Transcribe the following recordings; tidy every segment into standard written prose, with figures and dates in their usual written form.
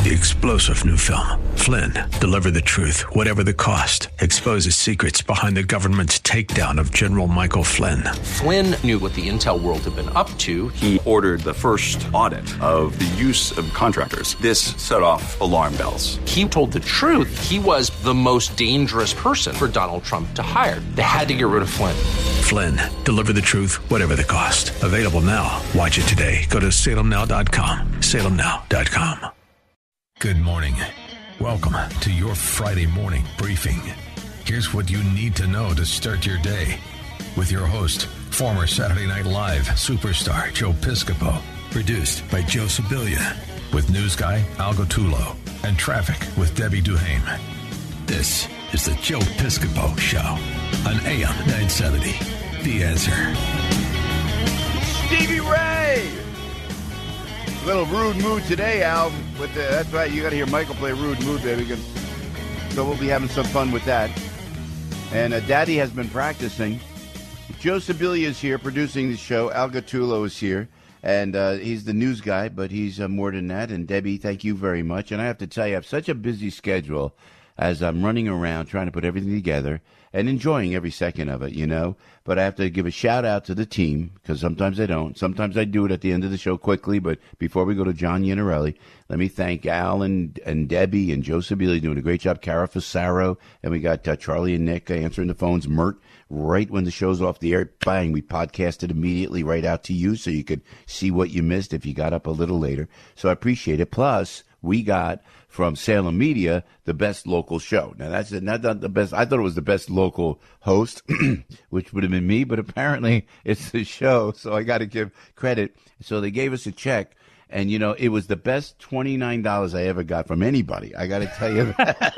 The explosive new film, Flynn, deliver the truth, whatever the cost, exposes secrets behind the government's takedown of General Michael Flynn. Flynn knew what the intel world had been up to. He ordered the first audit of the use of contractors. This set off alarm bells. He told the truth. He was the most dangerous person for Donald Trump to hire. They had to get rid of Flynn. Flynn, deliver the truth, whatever the cost. Available now. Watch it today. Go to salemnow.com. salemnow.com. Good morning. Welcome to your Friday morning briefing. Here's what you need to know to start your day with your host, former Saturday Night Live superstar Joe Piscopo. Produced by Joe Sibilia with news guy Al Gattullo and traffic with Debbie Duhame. This is the Joe Piscopo Show on AM 970. The Answer. Stevie Ray! A little Rude Mood today, Al. That's right, you got to hear Michael play Rude Mood, baby. So we'll be having some fun with that. And Daddy has been practicing. Joe Sibilia is here producing the show. Al Gattullo is here. And he's the news guy, but he's more than that. And Debbie, thank you very much. And I have to tell you, I have such a busy schedule as I'm running around trying to put everything together and enjoying every second of it, you know. But I have to give a shout-out to the team, because sometimes I don't. Sometimes I do it at the end of the show quickly. But before we go to John Iannarelli, let me thank Al and Debbie and Joe Sibilia doing a great job. Cara Fasaro, and we got Charlie and Nick answering the phones. Mert, right when the show's off the air, bang, we podcast it immediately right out to you so you could see what you missed if you got up a little later. So I appreciate it. Plus, we got from Salem Media, the best local show. Now, that's not the best. I thought it was the best local host, which would have been me, but apparently it's the show, so I got to give credit. So they gave us a check, and, you know, it was the best $29 I ever got from anybody. I got to tell you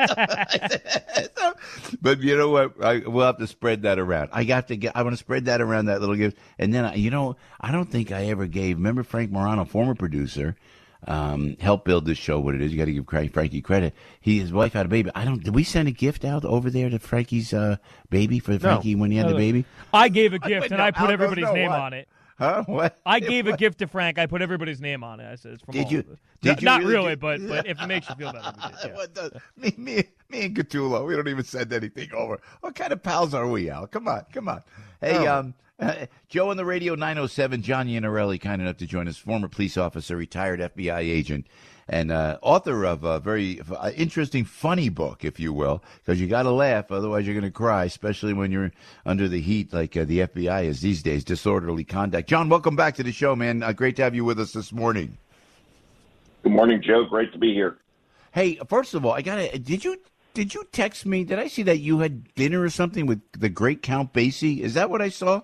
that. But you know what? We'll have to spread that around. I want to spread that around, that little gift. And then, I don't think I ever gave, remember Frank Morano, former producer, helped build this show what it is. You got to give Frankie credit. His wife had a baby. Did we send a gift out over there to Frankie's baby for Frankie when he had the baby? I gave a gift and I put everybody's name on it. Huh? What? I gave a gift to Frank. I put everybody's name on it. I said it's from Did all you? of us. Did you not really? But if it makes you feel better, we did, yeah. Me and Gattullo, we don't even send anything over. What kind of pals are we, Al? Come on. Hey, Joe on the radio 907, John Iannarelli, kind enough to join us, former police officer, retired FBI agent, and author of a very interesting, funny book, if you will, because you got to laugh, otherwise you're going to cry, especially when you're under the heat like the FBI is these days, Disorderly Conduct. John, welcome back to the show, man. Great to have you with us this morning. Good morning, Joe. Great to be here. Hey, first of all, did you text me? Did I see that you had dinner or something with the great Count Basie? Is that what I saw?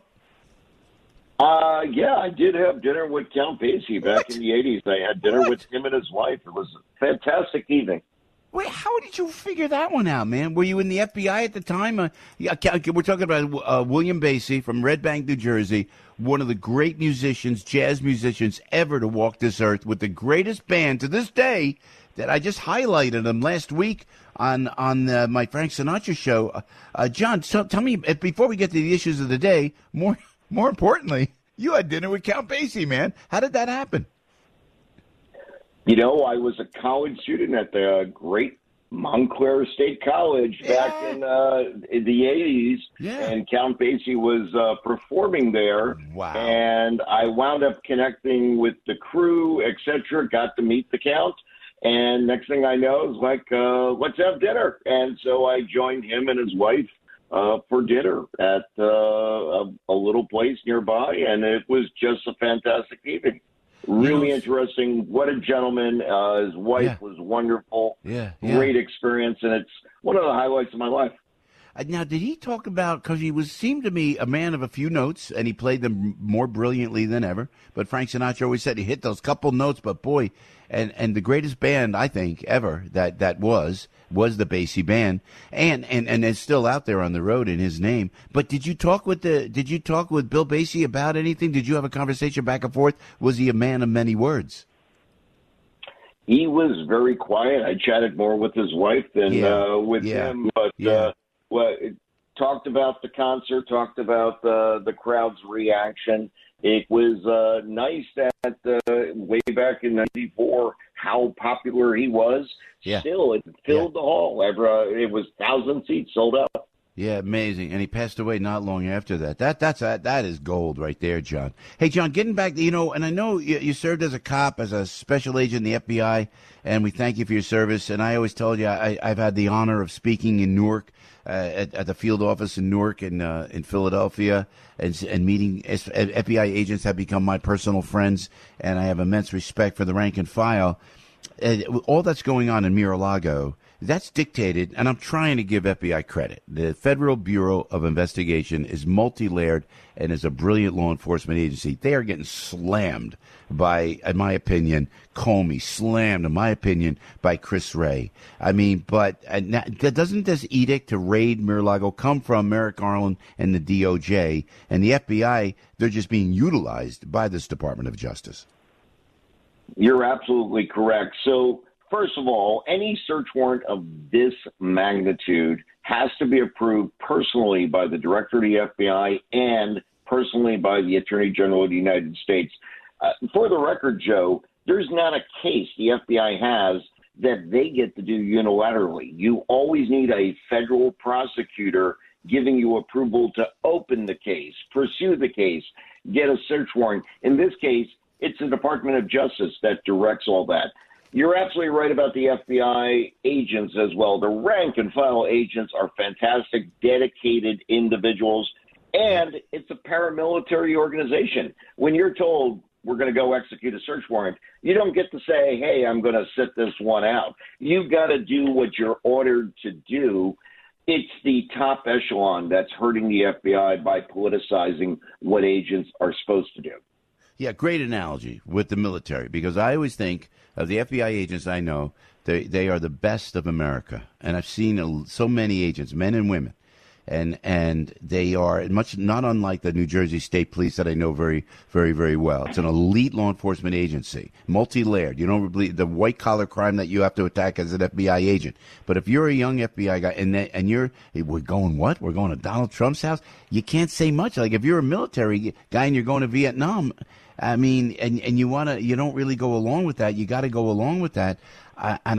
Yeah, I did have dinner with Count Basie back in the 80s. I had dinner with him and his wife. It was a fantastic evening. Wait, how did you figure that one out, man? Were you in the FBI at the time? We're talking about William Basie from Red Bank, New Jersey, one of the great musicians, jazz musicians ever to walk this earth, with the greatest band to this day that I just highlighted them last week on my Frank Sinatra show. John, so tell me, before we get to the issues of the day, more importantly, you had dinner with Count Basie, man. How did that happen? You know, I was a college student at the great Montclair State College back in the 80s, and Count Basie was performing there. Wow. And I wound up connecting with the crew, etc., got to meet the Count. And next thing I know is like, let's have dinner. And so I joined him and his wife for dinner at a little place nearby, and it was just a fantastic evening. Really interesting. What a gentleman. His wife was wonderful. Great experience, and it's one of the highlights of my life. Now, did he talk about, because he seemed to me a man of a few notes, and he played them more brilliantly than ever, but Frank Sinatra always said he hit those couple notes, but boy, and the greatest band, I think, ever that was the Basie Band, and it's still out there on the road in his name. But did you talk with Bill Basie about anything? Did you have a conversation back and forth? Was he a man of many words? He was very quiet. I chatted more with his wife than with him, but talked about the concert, talked about the crowd's reaction. It was nice that way back in '94, how popular he was, still it filled the hall. It was 1,000 seats sold out. Yeah, amazing. And he passed away not long after that. That is gold right there, John. Hey, John, getting back, and I know you served as a cop, as a special agent in the FBI, and we thank you for your service. And I always told you I've had the honor of speaking in Newark at the field office in Newark in Philadelphia, and meeting FBI agents have become my personal friends, and I have immense respect for the rank and file. All that's going on in Mar-a-Lago, that's dictated, and I'm trying to give FBI credit. The Federal Bureau of Investigation is multi-layered and is a brilliant law enforcement agency. They are getting slammed by, in my opinion, Comey, slammed, in my opinion, by Chris Wray. I mean, but doesn't this edict to raid Mar-a-Lago come from Merrick Garland and the DOJ? And the FBI, they're just being utilized by this Department of Justice. You're absolutely correct. So, first of all, any search warrant of this magnitude has to be approved personally by the Director of the FBI and personally by the Attorney General of the United States. For the record, Joe, there's not a case the FBI has that they get to do unilaterally. You always need a federal prosecutor giving you approval to open the case, pursue the case, get a search warrant. In this case, it's the Department of Justice that directs all that. You're absolutely right about the FBI agents as well. The rank and file agents are fantastic, dedicated individuals, and it's a paramilitary organization. When you're told we're going to go execute a search warrant, you don't get to say, hey, I'm going to sit this one out. You've got to do what you're ordered to do. It's the top echelon that's hurting the FBI by politicizing what agents are supposed to do. Yeah, great analogy with the military, because I always think of the FBI agents I know, they are the best of America. And I've seen so many agents, men and women, and they are much not unlike the New Jersey State Police that I know very, very, very well. It's an elite law enforcement agency, multi-layered. You don't believe the white-collar crime that you have to attack as an FBI agent. But if you're a young FBI guy and we're going what? We're going to Donald Trump's house? You can't say much. Like if you're a military guy and you're going to Vietnam, I mean, and you don't really go along with that. You got to go along with that. I'm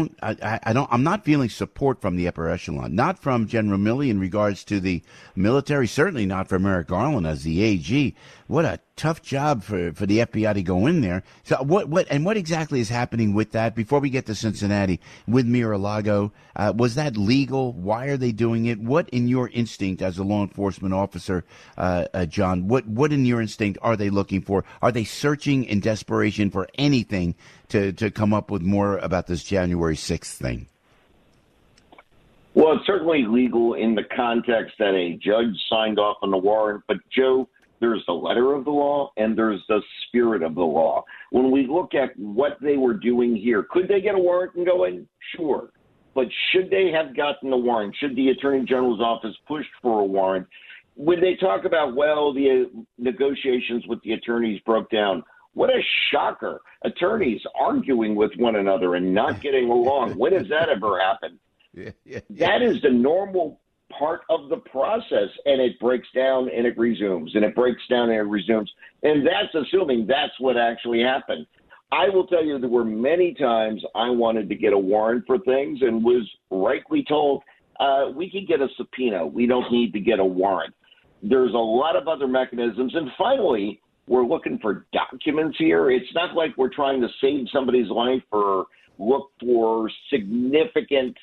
not feeling support from the upper echelon, not from General Milley in regards to the military, certainly not from Merrick Garland as the AG. What a tough job for the FBI to go in there. So what exactly is happening with that? Before we get to Cincinnati, with Mar-a-Lago, was that legal? Why are they doing it? What in your instinct as a law enforcement officer, John, what in your instinct are they looking for? Are they searching in desperation for anything to come up with more about this January 6th thing? Well, it's certainly legal in the context that a judge signed off on the warrant. But, Joe, there's the letter of the law and there's the spirit of the law. When we look at what they were doing here, could they get a warrant and go in? Sure. But should they have gotten a warrant? Should the Attorney General's office pushed for a warrant? When they talk about, well, the negotiations with the attorneys broke down, what a shocker. Attorneys arguing with one another and not getting along. When has that ever happened? That is the normal part of the process, and it breaks down and it resumes, and it breaks down and it resumes. And that's assuming that's what actually happened. I will tell you there were many times I wanted to get a warrant for things and was rightly told, we can get a subpoena. We don't need to get a warrant. There's a lot of other mechanisms. And finally, we're looking for documents here. It's not like we're trying to save somebody's life or look for significant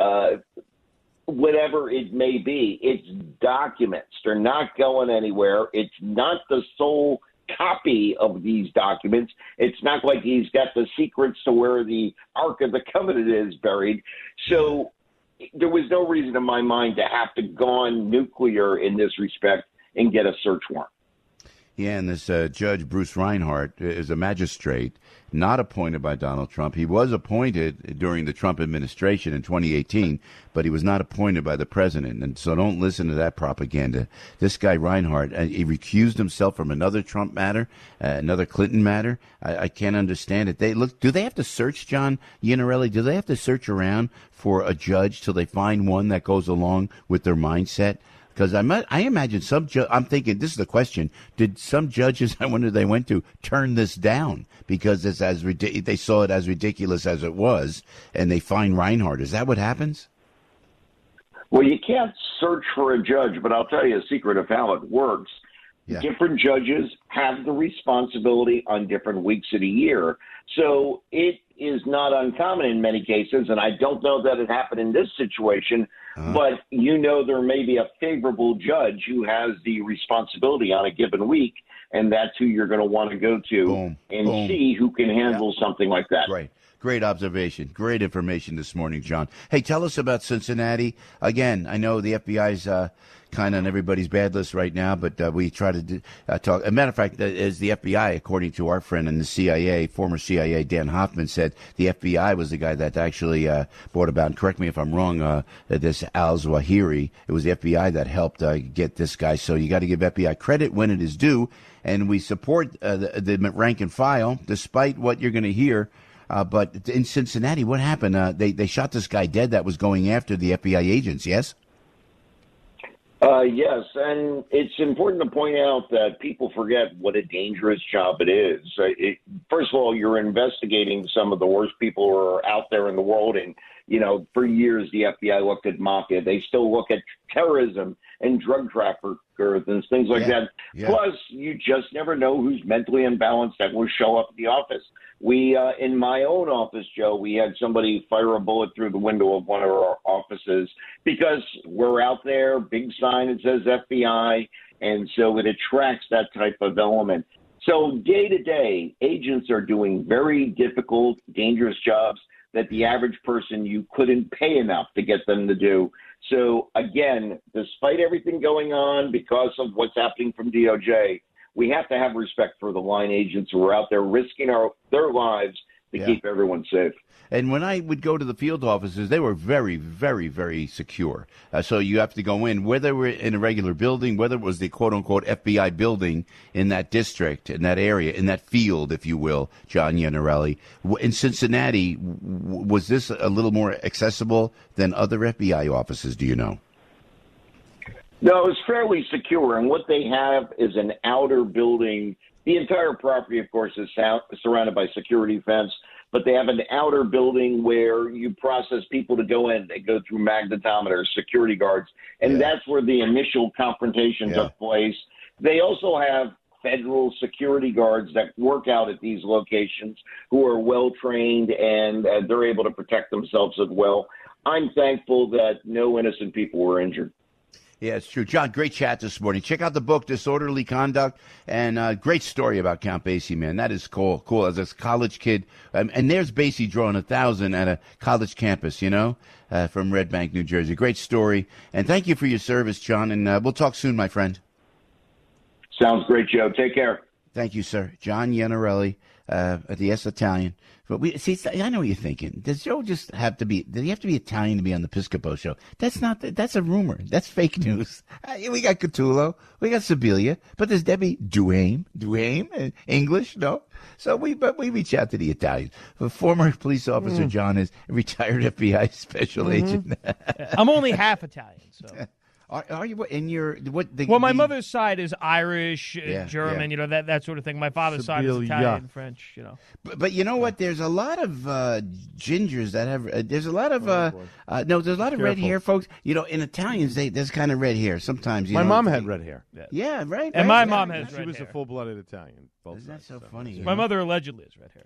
whatever it may be. It's documents. They're not going anywhere. It's not the sole copy of these documents. It's not like he's got the secrets to where the Ark of the Covenant is buried. So there was no reason in my mind to have to go nuclear in this respect and get a search warrant. Yeah, and this Judge Bruce Reinhart is a magistrate, not appointed by Donald Trump. He was appointed during the Trump administration in 2018, but he was not appointed by the president. And so don't listen to that propaganda. This guy Reinhart, he recused himself from another Trump matter, another Clinton matter. I can't understand it. Do they have to search, John Iannarelli? Do they have to search around for a judge till they find one that goes along with their mindset? Because I imagine I'm thinking, this is the question, did some judges, I wonder they went to, turn this down because it's they saw it as ridiculous as it was, and they find Reinhart? Is that what happens? Well, you can't search for a judge, but I'll tell you a secret of how it works. Yeah. Different judges have the responsibility on different weeks of the year. So it is not uncommon in many cases, and I don't know that it happened in this situation, but there may be a favorable judge who has the responsibility on a given week, and that's who you're going to want to go to see who can handle something like that. Right. Great observation. Great information this morning, John. Hey, tell us about Cincinnati. Again, I know the FBI's kind of on everybody's bad list right now, but we try to talk. As a matter of fact, as the FBI, according to our friend in the CIA, former CIA, Dan Hoffman, said the FBI was the guy that actually brought about, and correct me if I'm wrong, this al-Zawahiri. It was the FBI that helped get this guy. So you got to give FBI credit when it is due, and we support the rank and file, despite what you're going to hear. But in Cincinnati, what happened? They shot this guy dead that was going after the FBI agents, yes? Yes, and it's important to point out that people forget what a dangerous job it is. First of all, you're investigating some of the worst people who are out there in the world, and, for years the FBI looked at mafia. They still look at terrorism and drug traffickers and things like that. Yeah. Plus, you just never know who's mentally imbalanced that will show up at the office. We, in my own office, Joe, we had somebody fire a bullet through the window of one of our offices because we're out there, big sign that says FBI, and so it attracts that type of element. So day to day, agents are doing very difficult, dangerous jobs that the average person, you couldn't pay enough to get them to do. So again, despite everything going on because of what's happening from DOJ, we have to have respect for the line agents who are out there risking their lives to keep everyone safe. And when I would go to the field offices, they were very, very, very secure. So you have to go in, whether we're in a regular building, whether it was the quote-unquote FBI building in that district, in that area, in that field, if you will, John Iannarelli. In Cincinnati, was this a little more accessible than other FBI offices, do you know? No, it's fairly secure, and what they have is an outer building. The entire property, of course, is surrounded by security fence, but they have an outer building where you process people to go in. They go through magnetometers, security guards, and that's where the initial confrontation took place. They also have federal security guards that work out at these locations who are well-trained, and they're able to protect themselves as well. I'm thankful that no innocent people were injured. Yeah, it's true. John, great chat this morning. Check out the book, Disorderly Conduct, and great story about Count Basie, man. That is cool. As a college kid. And there's Basie drawing 1,000 at a college campus, from Red Bank, New Jersey. Great story. And thank you for your service, John. And we'll talk soon, my friend. Sounds great, Joe. Take care. Thank you, sir. John Iannarelli at the Yes Italian. But I know what you're thinking. Does Joe just have to be? Did he have to be Italian to be on the Piscopo show? That's a rumor. That's fake news. We got Catullo, we got Sibilia, but there's Debbie Duhame, English, no. So we reach out to the Italians. The former police officer John is a retired FBI special agent. I'm only half Italian, so. Are you in your what? My mother's side is Irish, German, that sort of thing. My father's side is Italian, French, But you know what? There's a lot of gingers that have. There's a lot of there's a lot of red hair, folks. In Italians, there's kind of red hair sometimes. My mom had red hair. Yeah, right. And my mom has red hair. She was a full-blooded Italian. Isn't that so funny? My mother allegedly has red hair.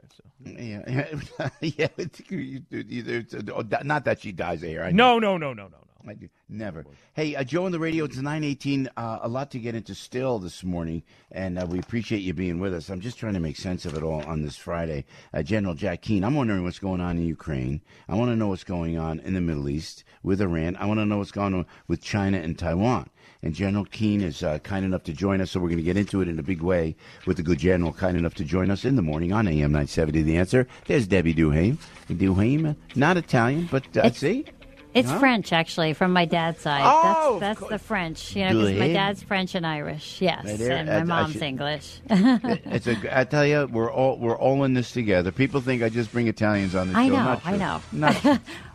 So. Not that she dyes of hair. No. I do. Never. Hey, Joe on the radio, it's 9:18. A lot to get into still this morning, and we appreciate you being with us. I'm just trying to make sense of it all on this Friday. General Jack Keane, I'm wondering what's going on in Ukraine. I want to know what's going on in the Middle East with Iran. I want to know what's going on with China and Taiwan. And General Keane is kind enough to join us, so we're going to get into it in a big way with the good general kind enough to join us in the morning on AM 970. The Answer. There's Debbie Duhame. Duhame, not Italian, but see? It's French, actually, from my dad's side. Oh, that's the French, because my dad's French and Irish, yes, and my mom's English. I tell you, we're all in this together. People think I just bring Italians on the show. I know.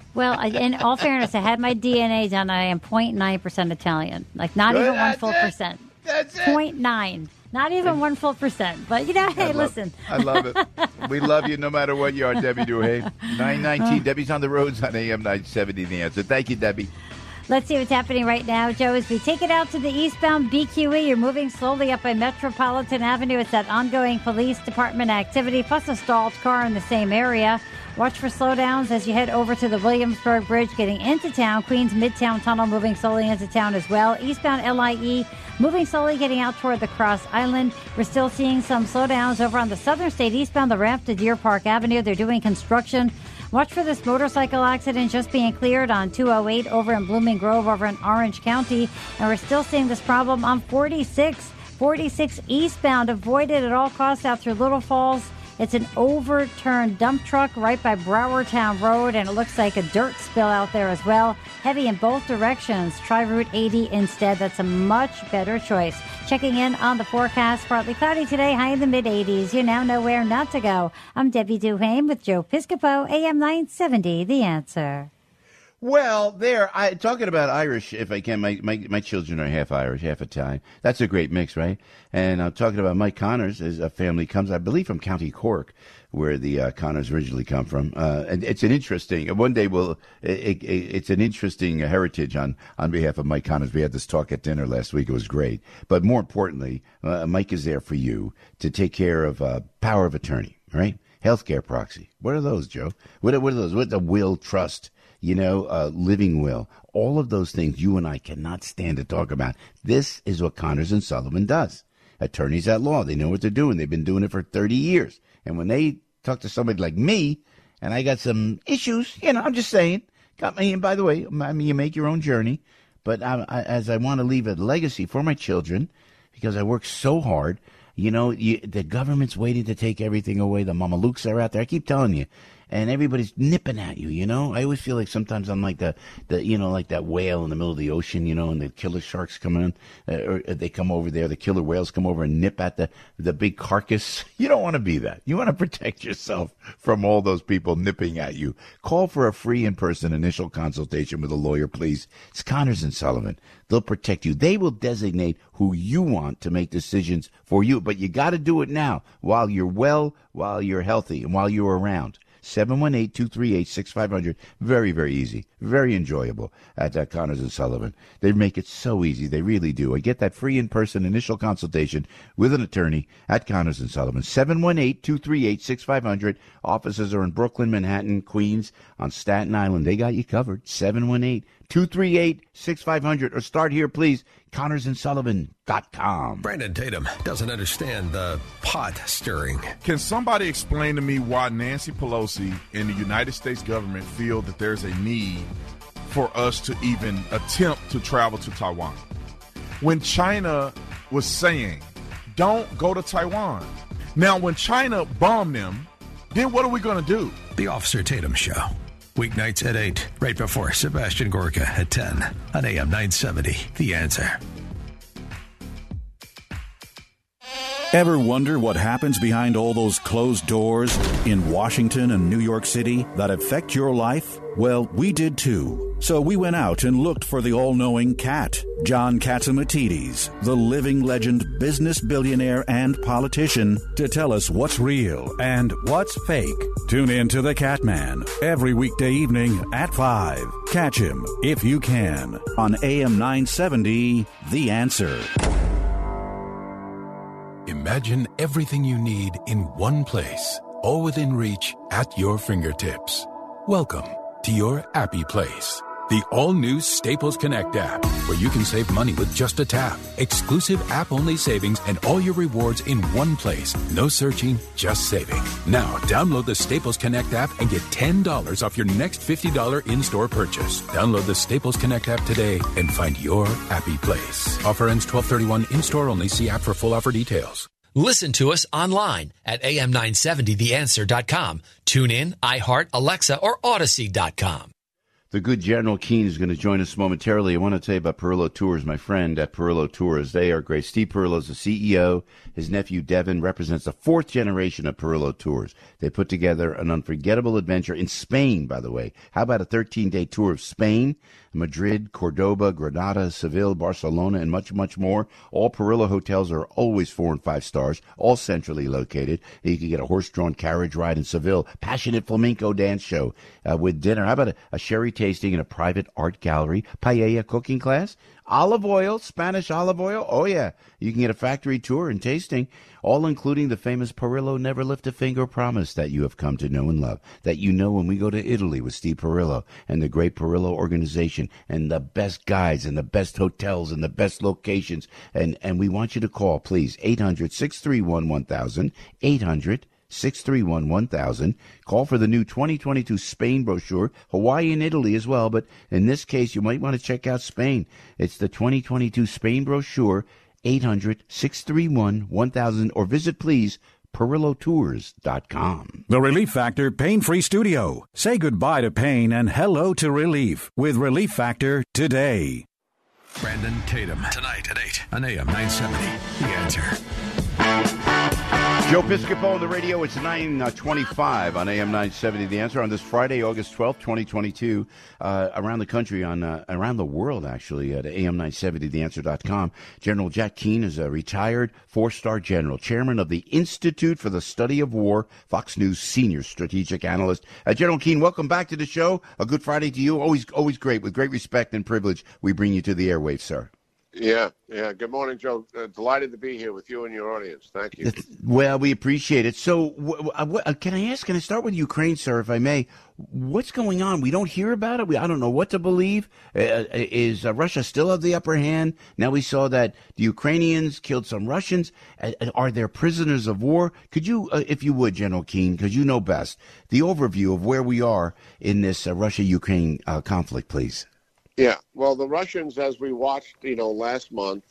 Well, in all fairness, I had my DNA done. I am 0.9% Italian. Like, not even 1 full percent. That's it. 0.9. Not even 1 full percent. But, hey, listen. I love it. We love you no matter what you are, Debbie Duhay. 919. Debbie's on the roads on AM 970, The Answer. Thank you, Debbie. Let's see what's happening right now, Joe. As we take it out to the eastbound BQE, you're moving slowly up by Metropolitan Avenue. It's that ongoing police department activity, plus a stalled car in the same area. Watch for slowdowns as you head over to the Williamsburg Bridge, getting into town. Queens Midtown Tunnel moving slowly into town as well. Eastbound LIE moving slowly, getting out toward the Cross Island. We're still seeing some slowdowns over on the Southern State eastbound, the ramp to Deer Park Avenue. They're doing construction. Watch for this motorcycle accident just being cleared on 208 over in Blooming Grove over in Orange County. And we're still seeing this problem on 46 eastbound. Avoid it at all costs out through Little Falls. It's an overturned dump truck right by Browertown Road, and it looks like a dirt spill out there as well. Heavy in both directions. Try Route 80 instead. That's a much better choice. Checking in on the forecast. Partly cloudy today, high in the mid-80s. You now know where not to go. I'm Debbie Duhame with Joe Piscopo, AM 970, The Answer. Well, talking about Irish, if I can, my children are half Irish, half Italian. That's a great mix, right? And I'm talking about Mike Connors, as a family comes, I believe, from County Cork, where the Connors originally come from. And it's an interesting, one day it's an interesting heritage on behalf of Mike Connors. We had this talk at dinner last week. It was great. But more importantly, Mike is there for you to take care of power of attorney, right? Healthcare proxy. What are those, Joe? What are those? What's a will, trust? Living will, all of those things you and I cannot stand to talk about. This is what Connors and Sullivan does. Attorneys at law, they know what they're doing. They've been doing it for 30 years. And when they talk to somebody like me, and I got some issues, I'm just saying, and by the way, you make your own journey, but as I want to leave a legacy for my children, because I work so hard, the government's waiting to take everything away. The Mamalukes are out there. I keep telling you. And everybody's nipping at you, I always feel like sometimes I'm like like that whale in the middle of the ocean, and the killer sharks come in, or they come over there, the killer whales come over and nip at the big carcass. You don't want to be that. You want to protect yourself from all those people nipping at you. Call for a free in-person initial consultation with a lawyer, please. It's Connors and Sullivan. They'll protect you. They will designate who you want to make decisions for you, but you got to do it now while you're well, while you're healthy, and while you're around. 718-238-6500. Very, very easy. Very enjoyable at Connors and Sullivan. They make it so easy. They really do. I get that free in-person initial consultation with an attorney at Connors and Sullivan. 718-238-6500. Offices are in Brooklyn, Manhattan, Queens, on Staten Island. They got you covered. 718-238-6500. Or start here, please. ConnorsandSullivan.com. Brandon Tatum doesn't understand the pot stirring. Can somebody explain to me why Nancy Pelosi and the United States government feel that there's a need for us to even attempt to travel to Taiwan? When China was saying, don't go to Taiwan. Now, when China bombed them, then what are we going to do? The Officer Tatum Show. Weeknights at 8, right before Sebastian Gorka at 10 on AM 970. The Answer. Ever wonder what happens behind all those closed doors in Washington and New York City that affect your life? Well, we did too. So we went out and looked for the all-knowing Cat, John Catsimatidis, the living legend, business billionaire, and politician, to tell us what's real and what's fake. Tune in to The Catman every weekday evening at 5. Catch him, if you can, on AM 970, The Answer. Imagine everything you need in one place, all within reach at your fingertips. Welcome to your Appy Place, the all-new Staples Connect app, where you can save money with just a tap. Exclusive app-only savings and all your rewards in one place. No searching, just saving. Now, download the Staples Connect app and get $10 off your next $50 in-store purchase. Download the Staples Connect app today and find your Appy Place. Offer ends 12/31. In-store only. See app for full offer details. Listen to us online at am970theanswer.com. Tune in, iHeart, Alexa, or Odyssey.com. The good General Keane is going to join us momentarily. I want to tell you about Perillo Tours, my friend at Perillo Tours. They are great. Steve Perillo is the CEO. His nephew, Devin, represents the fourth generation of Perillo Tours. They put together an unforgettable adventure in Spain, by the way. How about a 13-day tour of Spain, Madrid, Cordoba, Granada, Seville, Barcelona, and much, much more. All Perillo hotels are always 4 and 5 stars, all centrally located. You can get a horse-drawn carriage ride in Seville, passionate flamenco dance show with dinner. How about a sherry tasting in a private art gallery, paella cooking class, olive oil, Spanish olive oil. Oh, yeah. You can get a factory tour and tasting, all including the famous Perillo Never Lift a Finger promise that you have come to know and love, that you know when we go to Italy with Steve Perillo and the great Perillo organization and the best guides and the best hotels and the best locations. And we want you to call, please, 800-631-1000, 800-631-1000. Call for the new 2022 Spain brochure, Hawaii and Italy as well, but in this case, you might want to check out Spain. It's the 2022 Spain brochure, 800-631-1000, or visit, please, PerilloTours.com. The Relief Factor Pain-Free Studio. Say goodbye to pain and hello to relief with Relief Factor today. Brandon Tatum, tonight at 8 on AM 970. The Answer. Joe Piscopo on the radio. It's 9:25 on AM 970. The Answer on this Friday, August 12th, 2022. Around the country, around the world, actually, at AM970theanswer.com. General Jack Keane is a retired 4-star general, chairman of the Institute for the Study of War, Fox News senior strategic analyst. General Keane, welcome back to the show. A good Friday to you. Always great. With great respect and privilege, we bring you to the airwaves, sir. Yeah. Good morning, Joe. Delighted to be here with you and your audience. Thank you. Well, we appreciate it. So, can I start with Ukraine, sir, if I may? What's going on? We don't hear about it. I don't know what to believe. Is Russia still have the upper hand? Now we saw that the Ukrainians killed some Russians. Are there prisoners of war? Could you, if you would, General Keane, because you know best, the overview of where we are in this Russia-Ukraine conflict, please? Yeah, well, the Russians, as we watched, last month,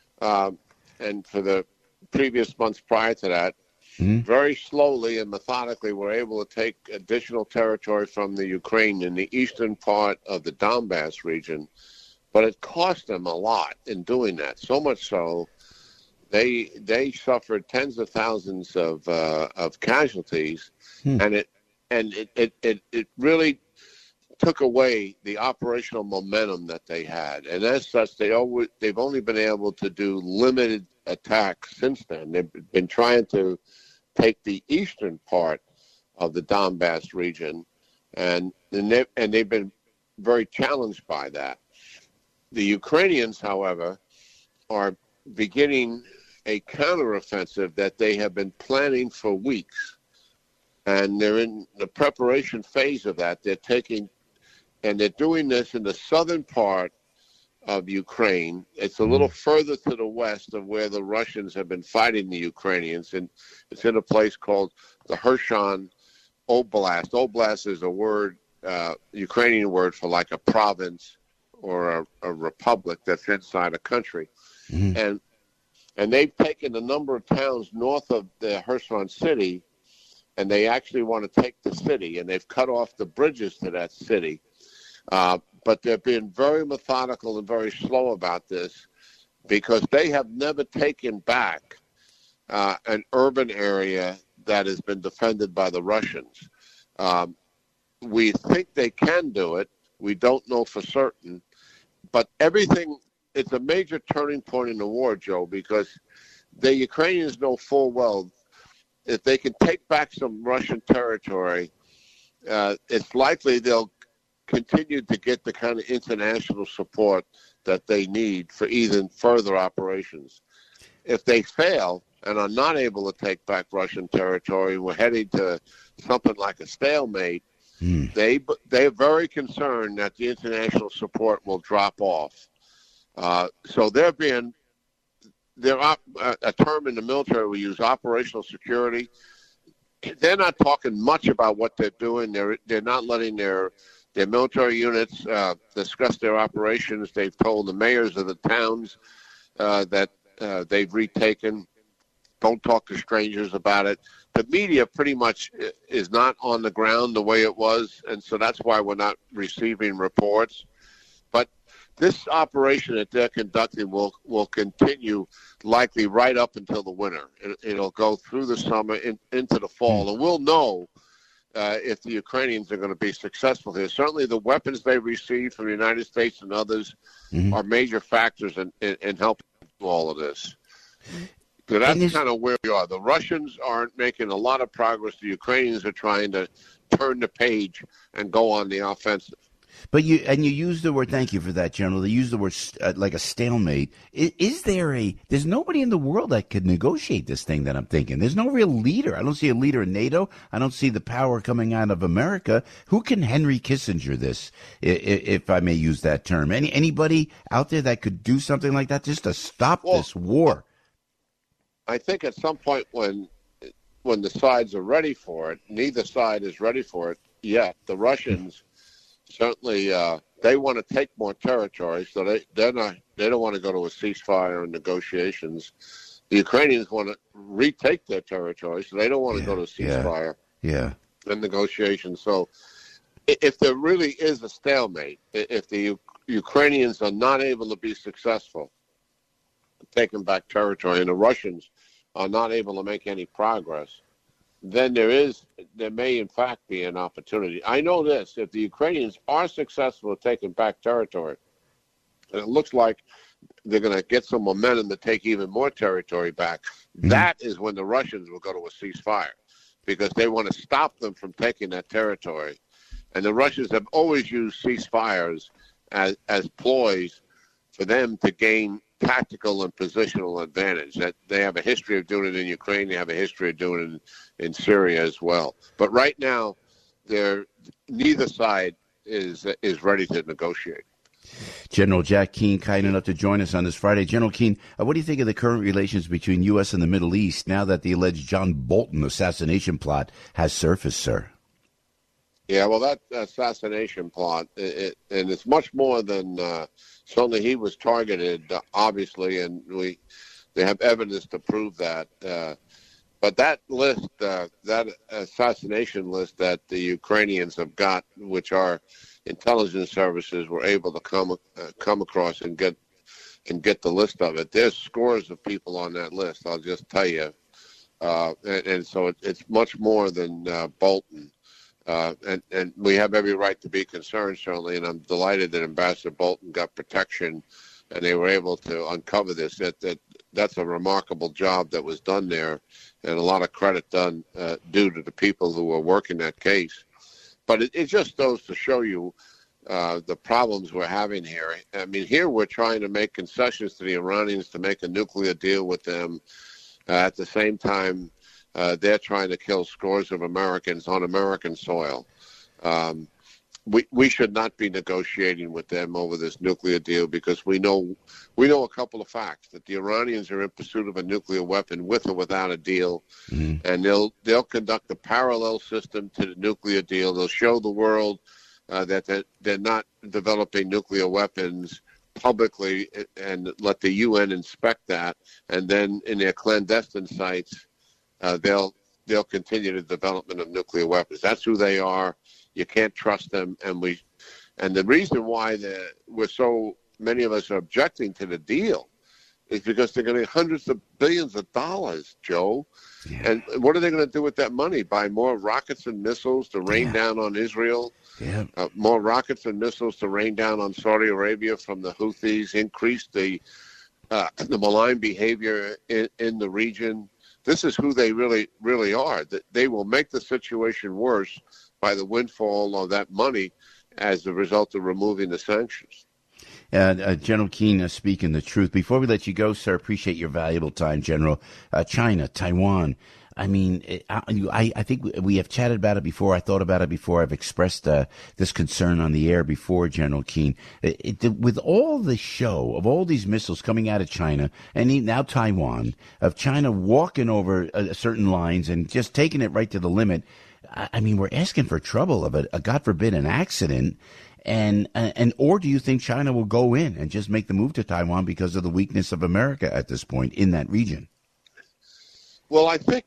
and for the previous months prior to that, very slowly and methodically were able to take additional territory from the Ukraine in the eastern part of the Donbass region. But it cost them a lot in doing that, so much so they suffered tens of thousands of casualties, and it really took away the operational momentum that they had, and as such, they've only been able to do limited attacks since then. They've been trying to take the eastern part of the Donbass region, and they've been very challenged by that. The Ukrainians, however, are beginning a counteroffensive that they have been planning for weeks, and they're in the preparation phase of that. And they're doing this in the southern part of Ukraine. It's a little further to the west of where the Russians have been fighting the Ukrainians, and it's in a place called the Kherson Oblast. Oblast is a word, Ukrainian word for like a province or a republic that's inside a country. And they've taken a number of towns north of the Kherson city, and they actually want to take the city, and they've cut off the bridges to that city. But they're being very methodical and very slow about this because they have never taken back an urban area that has been defended by the Russians. We think they can do it. We don't know for certain. But it's a major turning point in the war, Joe, because the Ukrainians know full well if they can take back some Russian territory, it's likely they'll continue to get the kind of international support that they need for even further operations. If they fail and are not able to take back Russian territory, we're heading to something like a stalemate, they're very concerned that the international support will drop off. So a term in the military we use, operational security. They're not talking much about what they're doing. They're not letting their military units discuss their operations. They've told the mayors of the towns that they've retaken don't talk to strangers about it. The media pretty much is not on the ground the way it was, and so that's why we're not receiving reports. But this operation that they're conducting will continue likely right up until the winter. It'll go through the summer into the fall, and we'll know if the Ukrainians are going to be successful here. Certainly the weapons they received from the United States and others are major factors in helping all of this. So that's kind of where we are. The Russians aren't making a lot of progress. The Ukrainians are trying to turn the page and go on the offensive. But you use the word, thank you for that, General. They use the word like a stalemate. There's nobody in the world that could negotiate this thing that I'm thinking. There's no real leader. I don't see a leader in NATO. I don't see the power coming out of America. Who can Henry Kissinger this, if I may use that term? Anybody out there that could do something like that just to stop this war? I think at some point when the sides are ready for it, neither side is ready for it yet. The Russians certainly they want to take more territory, so they don't want to go to a ceasefire and negotiations. The Ukrainians want to retake their territory, so they don't want to go to a ceasefire and negotiations. So if there really is a stalemate, if the Ukrainians are not able to be successful taking back territory and the Russians are not able to make any progress, then there may in fact be an opportunity. I know this: if the Ukrainians are successful at taking back territory, and it looks like they're going to get some momentum to take even more territory back, that is when the Russians will go to a ceasefire, because they want to stop them from taking that territory. And the Russians have always used ceasefires as ploys for them to gain tactical and positional advantage. That they have a history of doing it in Ukraine. They have a history of doing it in Syria as well. But right now, neither side is ready to negotiate. General Jack Keane, kind enough to join us on this Friday. General Keane, what do you think of the current relations between U.S. and the Middle East now that the alleged John Bolton assassination plot has surfaced, sir? Yeah, well, that assassination plot, and it's much more than certainly he was targeted, obviously, and they have evidence to prove that. But that list, that assassination list that the Ukrainians have got, which our intelligence services were able to come across and get the list of it, there's scores of people on that list. I'll just tell you, and so it's much more than Bolton. And we have every right to be concerned, certainly, and I'm delighted that Ambassador Bolton got protection and they were able to uncover this. That's a remarkable job that was done there, and a lot of credit due to the people who were working that case. But it just goes to show you the problems we're having here. I mean, here we're trying to make concessions to the Iranians to make a nuclear deal with them. At the same time, they're trying to kill scores of Americans on American soil. We should not be negotiating with them over this nuclear deal, because we know a couple of facts: that the Iranians are in pursuit of a nuclear weapon with or without a deal, and they'll conduct a parallel system to the nuclear deal. They'll show the world that they're not developing nuclear weapons publicly and let the UN inspect that, and then in their clandestine sites, they'll continue the development of nuclear weapons. That's who they are. You can't trust them, and the reason why we're so many of us are objecting to the deal is because they're going to get hundreds of billions of dollars, Joe. Yeah. And what are they going to do with that money? Buy more rockets and missiles to rain down on Israel? Yeah. More rockets and missiles to rain down on Saudi Arabia from the Houthis? Increase the malign behavior in the region? This is who they really, really are. They will make the situation worse by the windfall of that money as a result of removing the sanctions. General Keane, speaking the truth. Before we let you go, sir, appreciate your valuable time, General. China, Taiwan. I mean, I think we have chatted about it before. I thought about it before. I've expressed this concern on the air before, General Keane. With all the show of all these missiles coming out of China and now Taiwan, of China walking over certain lines and just taking it right to the limit, I mean, we're asking for trouble of a God forbid, an accident. Or do you think China will go in and just make the move to Taiwan because of the weakness of America at this point in that region? Well, I think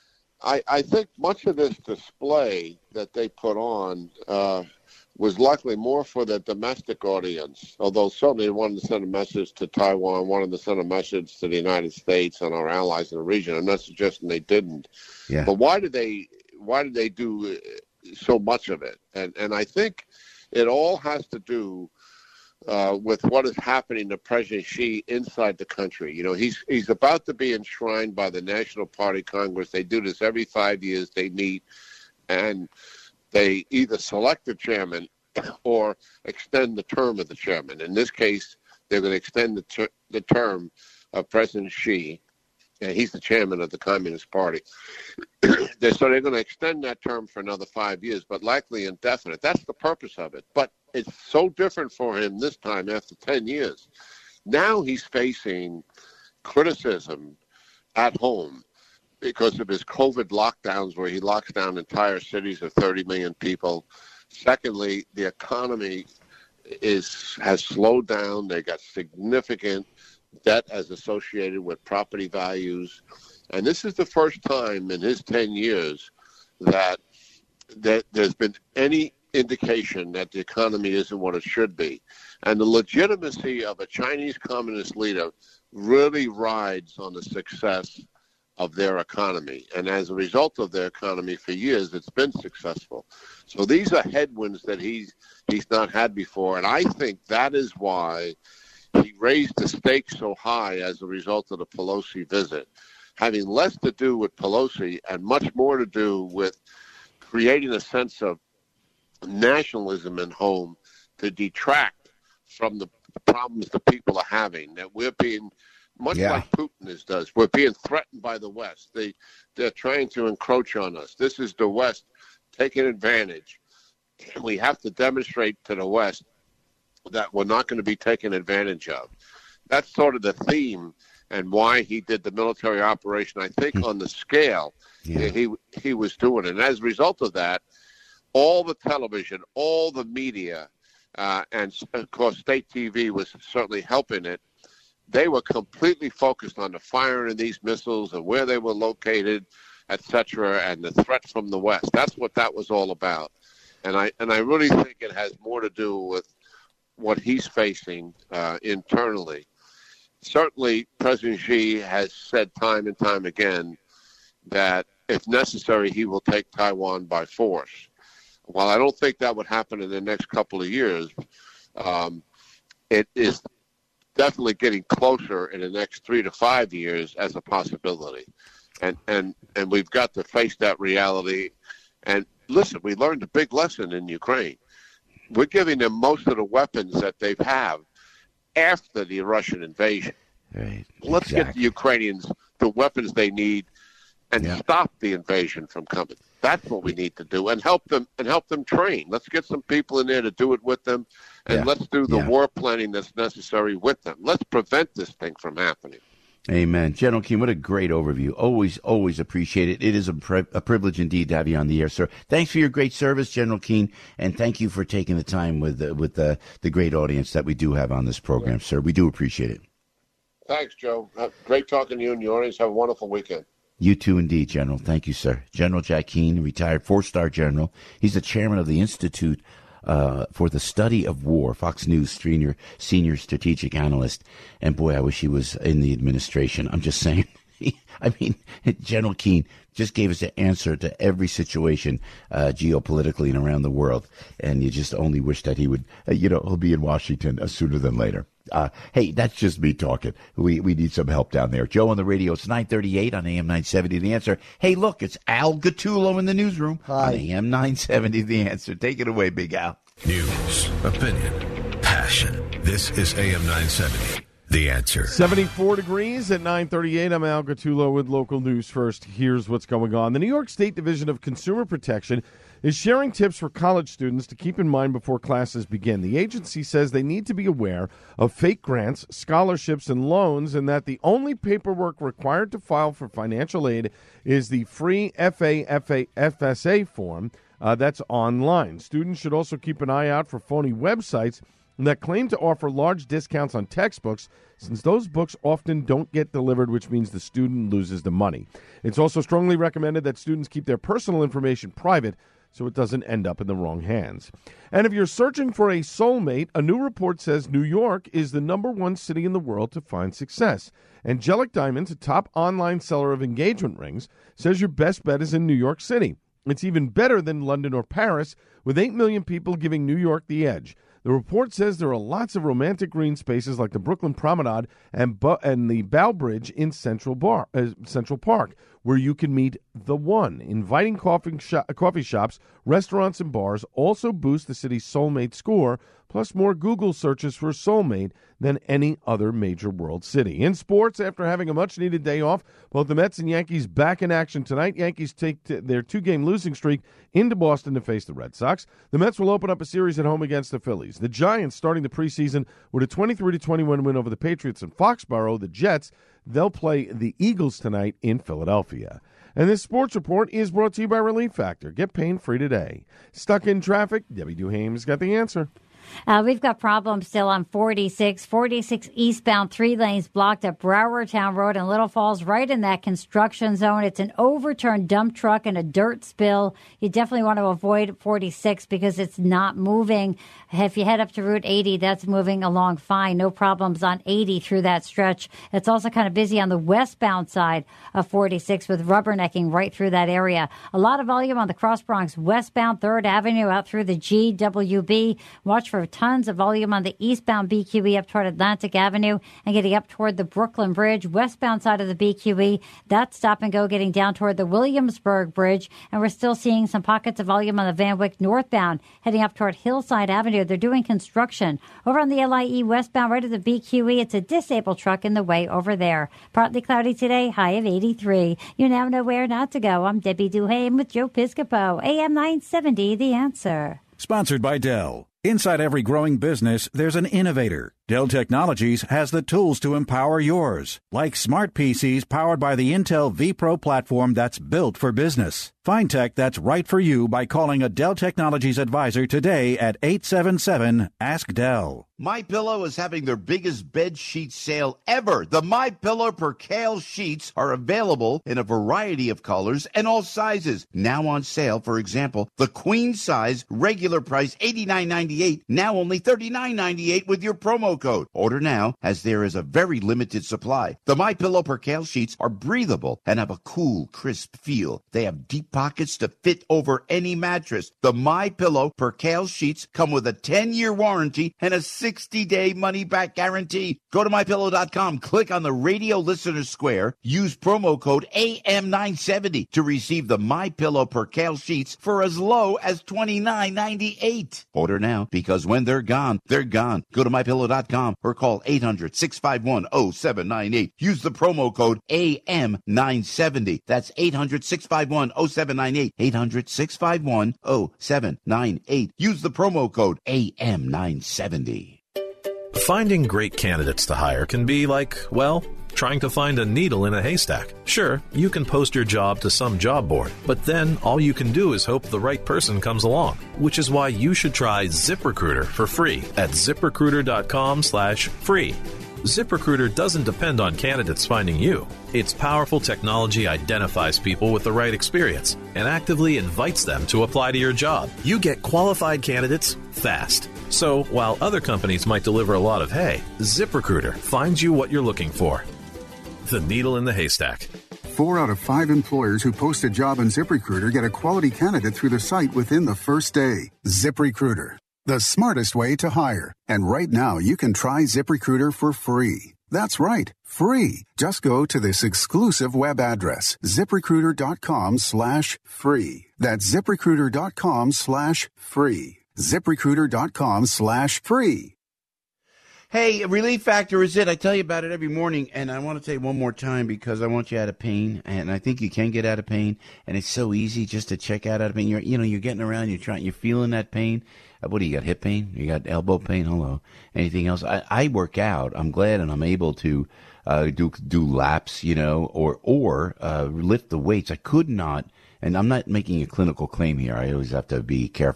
much of this display that they put on was likely more for the domestic audience, although certainly they wanted to send a message to Taiwan, wanted to send a message to the United States and our allies in the region. I'm not suggesting they didn't. Yeah. But why did they do so much of it? And I think it all has to do with what is happening to President Xi inside the country. You know, he's about to be enshrined by the National Party Congress. They do this every 5 years. They meet, and they either select the chairman or extend the term of the chairman. In this case, they're going to extend the term of President Xi, and he's the chairman of the Communist Party. So they're going to extend that term for another 5 years, but likely indefinite. That's the purpose of it. But it's so different for him this time after 10 years. Now he's facing criticism at home because of his COVID lockdowns, where he locks down entire cities of 30 million people. Secondly, the economy has slowed down. They got significant debt as associated with property values. And this is the first time in his 10 years that there's been any indication that the economy isn't what it should be. And the legitimacy of a Chinese communist leader really rides on the success of their economy. And as a result of their economy for years, it's been successful. So these are headwinds that he's not had before. And I think that is why he raised the stakes so high as a result of the Pelosi visit, having less to do with Pelosi and much more to do with creating a sense of nationalism at home to detract from the problems the people are having, that we're being, much like Putin does, we're being threatened by the West. They're trying to encroach on us. This is the West taking advantage. We have to demonstrate to the West that we're not going to be taken advantage of. That's sort of the theme and why he did the military operation, I think, on the scale he was doing. And as a result of that, all the television, all the media, and of course state TV was certainly helping it. They were completely focused on the firing of these missiles and where they were located, etc., and the threat from the West. That's what that was all about. And I really think it has more to do with what he's facing internally. Certainly, President Xi has said time and time again that if necessary, he will take Taiwan by force. While I don't think that would happen in the next couple of years, it is definitely getting closer in the next 3 to 5 years as a possibility. And we've got to face that reality. And listen, we learned a big lesson in Ukraine. We're giving them most of the weapons that they have after the Russian invasion. Right. Let's get the Ukrainians the weapons they need and stop the invasion from coming. That's what we need to do, and help them train. Let's get some people in there to do it with them, and let's do the war planning that's necessary with them. Let's prevent this thing from happening. Amen. General Keane, what a great overview. Always appreciate it. It is a privilege indeed to have you on the air, sir. Thanks for your great service, General Keane, and thank you for taking the time with the great audience that we do have on this program, sir. We do appreciate it. Thanks, Joe. Great talking to you and your audience. Have a wonderful weekend. You too, indeed, General. Thank you, sir. General Jack Keane, retired 4-star general. He's the chairman of the Institute for the Study of War, Fox News senior strategic analyst. And boy, I wish he was in the administration. I'm just saying. I mean, General Keane just gave us an answer to every situation geopolitically and around the world. And you just only wish that he would, he'll be in Washington sooner than later. Hey, that's just me talking. We need some help down there. Joe on the radio. It's 9:38 on AM 970. The Answer. Hey, look, it's Al Gattullo in the newsroom on AM 970. The Answer. Take it away, Big Al. News, opinion, passion. This is AM 970. The Answer. 74 degrees at 9:38. I'm Al Gattullo with local news first. Here's what's going on. The New York State Division of Consumer Protection is sharing tips for college students to keep in mind before classes begin. The agency says they need to be aware of fake grants, scholarships, and loans, and that the only paperwork required to file for financial aid is the free FAFSA form that's online. Students should also keep an eye out for phony websites that claim to offer large discounts on textbooks, since those books often don't get delivered, which means the student loses the money. It's also strongly recommended that students keep their personal information private so it doesn't end up in the wrong hands. And if you're searching for a soulmate, a new report says New York is the #1 city in the world to find success. Angelic Diamonds, a top online seller of engagement rings, says your best bet is in New York City. It's even better than London or Paris, with 8 million people giving New York the edge. The report says there are lots of romantic green spaces like the Brooklyn Promenade and the Bow Bridge in Central Park, where you can meet the one. Inviting coffee shops, restaurants, and bars also boost the city's soulmate score, plus more Google searches for soulmate than any other major world city. In sports, after having a much-needed day off, both the Mets and Yankees back in action tonight. Yankees take their 2-game losing streak into Boston to face the Red Sox. The Mets will open up a series at home against the Phillies. The Giants starting the preseason with a 23-21 win over the Patriots in Foxborough. The Jets, they'll play the Eagles tonight in Philadelphia. And this sports report is brought to you by Relief Factor. Get pain-free today. Stuck in traffic? Debbie Duhame's got the answer. We've got problems still on 46 eastbound, 3 lanes blocked at Browertown Road in Little Falls, right in that construction zone. It's an overturned dump truck and a dirt spill. You definitely want to avoid 46 because it's not moving. If you head up to Route 80, that's moving along fine. No problems on 80 through that stretch. It's also kind of busy on the westbound side of 46 with rubbernecking right through that area. A lot of volume on the Cross Bronx westbound 3rd Avenue out through the GWB. Watch for tons of volume on the eastbound BQE up toward Atlantic Avenue and getting up toward the Brooklyn Bridge. Westbound side of the BQE, that's stop and go getting down toward the Williamsburg Bridge. And we're still seeing some pockets of volume on the Van Wyck northbound heading up toward Hillside Avenue. They're doing construction. Over on the LIE westbound right of the BQE, it's a disabled truck in the way over there. Partly cloudy today, high of 83. You now know where not to go. I'm Debbie Duhame with Joe Piscopo, AM 970, The Answer. Sponsored by Dell. Inside every growing business, there's an innovator. Dell Technologies has the tools to empower yours, like smart PCs powered by the Intel vPro platform that's built for business. Find tech that's right for you by calling a Dell Technologies advisor today at 877-ASK-DELL. MyPillow is having their biggest bed sheet sale ever. The MyPillow Percale sheets are available in a variety of colors and all sizes. Now on sale, for example, the queen size, regular price $89.98, now only $39.98 with your promo code. Order now, as there is a very limited supply. The MyPillow Percale sheets are breathable and have a cool, crisp feel. They have deep pockets to fit over any mattress. The MyPillow Percale sheets come with a 10-year warranty and a 60-day money-back guarantee. Go to MyPillow.com, click on the radio listener square, use promo code AM970 to receive the MyPillow Percale sheets for as low as $29.98. Order now, because when they're gone, they're gone. Go to MyPillow.com or call 800-651-0798. Use the promo code AM970. That's 800-651-0798. 800-651-0798. Use the promo code AM970. Finding great candidates to hire can be like, well, trying to find a needle in a haystack. Sure, you can post your job to some job board, but then all you can do is hope the right person comes along, which is why you should try ZipRecruiter for free at ZipRecruiter.com/free. ZipRecruiter doesn't depend on candidates finding you. Its powerful technology identifies people with the right experience and actively invites them to apply to your job. You get qualified candidates fast. So while other companies might deliver a lot of hay, ZipRecruiter finds you what you're looking for. The needle in the haystack. 4 out of 5 employers who post a job on ZipRecruiter get a quality candidate through the site within the first day. ZipRecruiter, the smartest way to hire. And right now, you can try ZipRecruiter for free. That's right, free. Just go to this exclusive web address, ZipRecruiter.com/free. That's ZipRecruiter.com/free. ZipRecruiter.com/free. Hey, Relief Factor is it. I tell you about it every morning, and I want to tell you one more time because I want you out of pain, and I think you can get out of pain, and it's so easy just to check out of pain. You're getting around, you're feeling that pain. What do you got, hip pain? You got elbow pain? Hello. Anything else? I work out. I'm glad, and I'm able to do laps, or lift the weights. I could not. And I'm not making a clinical claim here. I always have to be careful.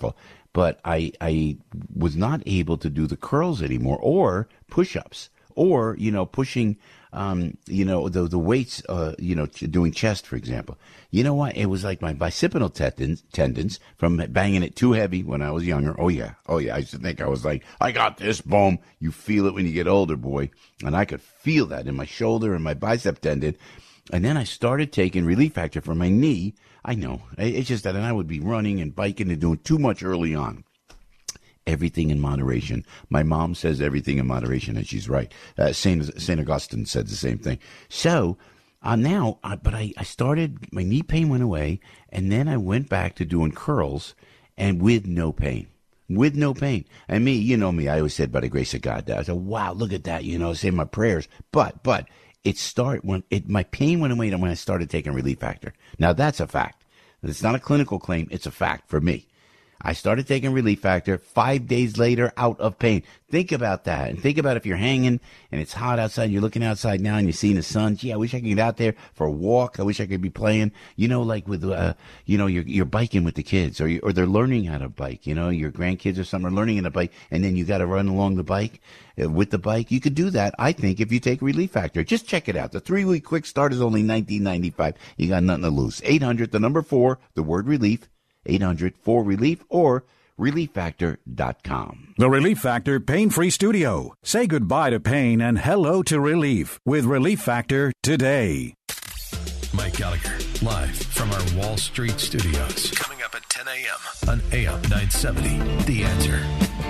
but I was not able to do the curls anymore or push-ups or, pushing, the weights, doing chest, for example. You know what? It was like my bicipital tendons from banging it too heavy when I was younger. Oh, yeah. I used to think I was like, I got this, boom. You feel it when you get older, boy. And I could feel that in my shoulder and my bicep tendon. And then I started taking Relief Factor for my knee. I know. It's just that I would be running and biking and doing too much early on. Everything in moderation. My mom says everything in moderation, and she's right. St. Augustine said the same thing. So I started, my knee pain went away, and then I went back to doing curls, and with no pain. With no pain. And me, you know me, I always said, by the grace of God, I said, wow, look at that, say my prayers. But my pain went away when I started taking Relief Factor. Now, that's a fact. It's not a clinical claim. It's a fact for me. I started taking Relief Factor 5 days later, out of pain. Think about that. And think about if you're hanging and it's hot outside, you're looking outside now and you're seeing the sun. Gee, I wish I could get out there for a walk. I wish I could be playing, like with, you're biking with the kids or they're learning how to bike. Your grandkids or something are learning how to bike and then you got to run along the bike with the bike. You could do that, I think, if you take Relief Factor. Just check it out. The 3-week quick start is only $19.95. You got nothing to lose. 800, the number 4, the word relief. 800-4RELIEF or ReliefFactor.com. The Relief Factor Pain-Free Studio. Say goodbye to pain and hello to relief with Relief Factor today. Mike Gallagher, live from our Wall Street studios. Coming up at 10 a.m. on AM 970. The Answer.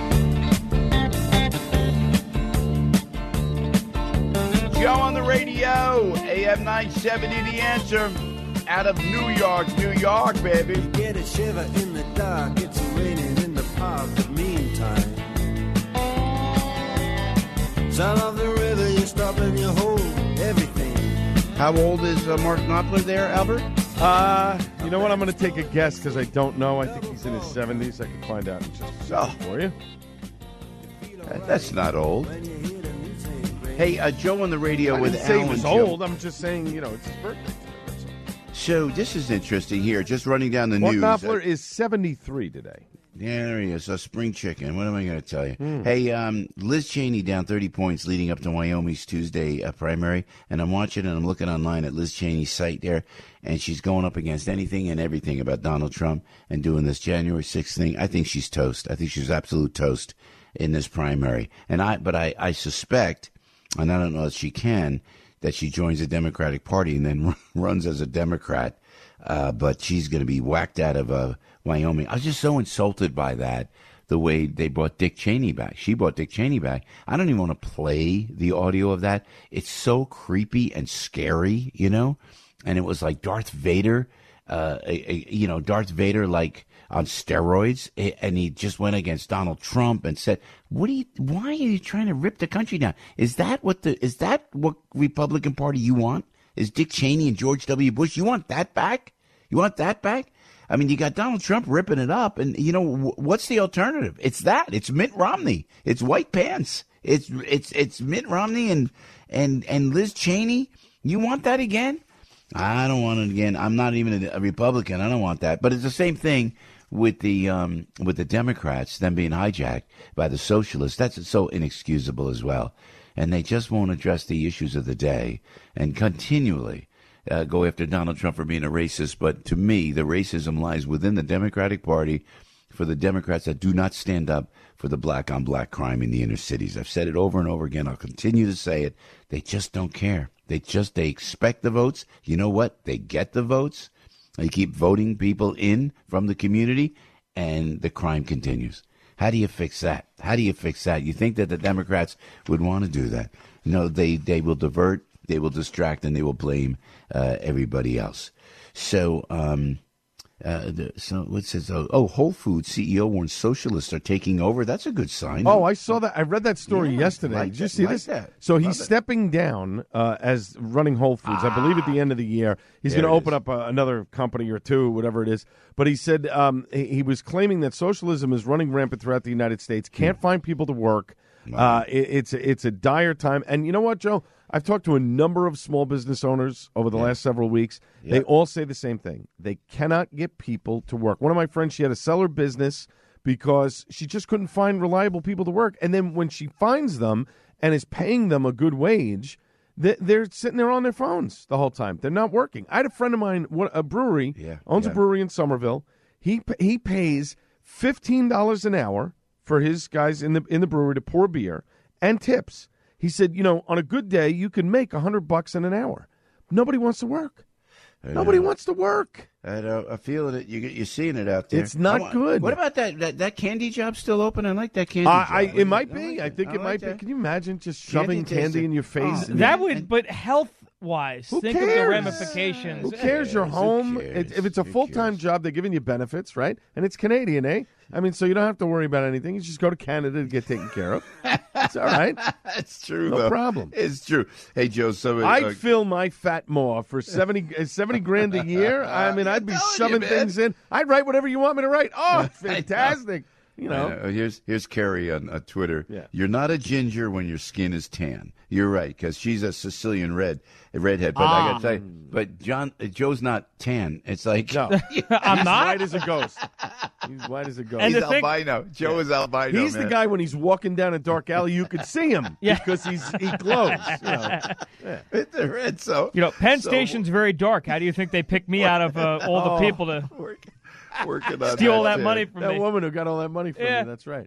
Joe on the radio, AM 970, The Answer. Out of New York, baby. You get a shiver in the dark, it's raining in the park, but meantime, sound of the river, you stop and you hold everything. How old is Mark Knopfler there, Albert? You know what? I'm going to take a guess because I don't know. I think he's in his 70s. I can find out in just a second for you. That's not old. Hey, Joe on the radio with Alan. He was old. Joe. I'm just saying, it's his birthday. So this is interesting here. Just running down the Mark news. Knopfler is 73 today. Yeah, there he is. A spring chicken. What am I going to tell you? Hey, Liz Cheney down 30 points leading up to Wyoming's Tuesday primary. And I'm watching and I'm looking online at Liz Cheney's site there. And she's going up against anything and everything about Donald Trump and doing this January 6th thing. I think she's toast. I think she's absolute toast in this primary. But I suspect, and I don't know if she can, that she joins the Democratic Party and then runs as a Democrat. But she's going to be whacked out of Wyoming. I was just so insulted by that, the way they brought Dick Cheney back. She brought Dick Cheney back. I don't even want to play the audio of that. It's so creepy and scary, And it was like Darth Vader, Darth Vader like on steroids, and he just went against Donald Trump and said, why are you trying to rip the country down? Is that what Republican Party you want? Is Dick Cheney and George W. Bush? You want that back? I mean, you got Donald Trump ripping it up, and what's the alternative? It's that. It's Mitt Romney. It's white pants. It's Mitt Romney and Liz Cheney. You want that again? I don't want it again. I'm not even a Republican. I don't want that. But it's the same thing with the Democrats, them being hijacked by the socialists. That's so inexcusable as well. And they just won't address the issues of the day and continually go after Donald Trump for being a racist. But to me, the racism lies within the Democratic Party for the Democrats that do not stand up for the black-on-black crime in the inner cities. I've said it over and over again. I'll continue to say it. They just don't care. They expect the votes. You know what? They get the votes. They keep voting people in from the community, and the crime continues. How do you fix that? You think that the Democrats would want to do that? No, they will divert, they will distract, and they will blame everybody else. So, what says? Whole Foods CEO warns socialists are taking over. That's a good sign. Oh, I saw that. I read that story yesterday. Did you see this? That. So he's stepping down as running Whole Foods. I believe at the end of the year he's going to open up another company or two, whatever it is. But he said he was claiming that socialism is running rampant throughout the United States. Can't find people to work. It's a dire time. And you know what, Joe? I've talked to a number of small business owners over the last several weeks. They all say the same thing. They cannot get people to work. One of my friends, she had to sell her business because she just couldn't find reliable people to work. And then when she finds them and is paying them a good wage, they're sitting there on their phones the whole time. They're not working. I had a friend of mine, a brewery, owns a brewery in Somerville. He pays $15 an hour for his guys in the brewery to pour beer and tips. He said, on a good day, you can make $100 in an hour. Nobody wants to work. Nobody wants to work. I feel it. You're seeing it out there. It's not good. What about that candy job still open? I like that candy job. It might be. I think it might be. Can you imagine just shoving candy in your face? That would, but health-wise, think of the ramifications. Who cares? You're home. If it's a full-time job, they're giving you benefits, right? And it's Canadian, eh? I mean, so you don't have to worry about anything. You just go to Canada to get taken care of. It's all right. It's true, no problem. It's true. Hey, Joe, I'd fill my fat maw for 70 grand a year. I mean, I'd be shoving things in. I'd write whatever you want me to write. Oh, fantastic. Here's Carrie on Twitter. Yeah. You're not a ginger when your skin is tan. You're right, because she's a Sicilian redhead. But I got to tell you, Joe's not tan. It's like no, I'm not. White as a ghost. He's white as a ghost. And he's albino. Joe is albino. He's the guy when he's walking down a dark alley, you could see him because he glows. It's the red. So Penn Station's very dark. How do you think they picked me out of all the people to working on steal all that money from that me? Woman who got all that money from me. That's right.